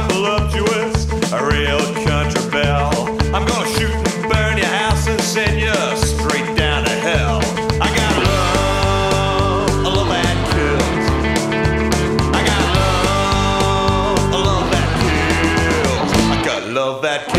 voluptuous, a real country belle. I'm gonna shoot and burn your house and send you straight down to hell. I got love, a love that kills. I got love, a love that kills. I got love that kills.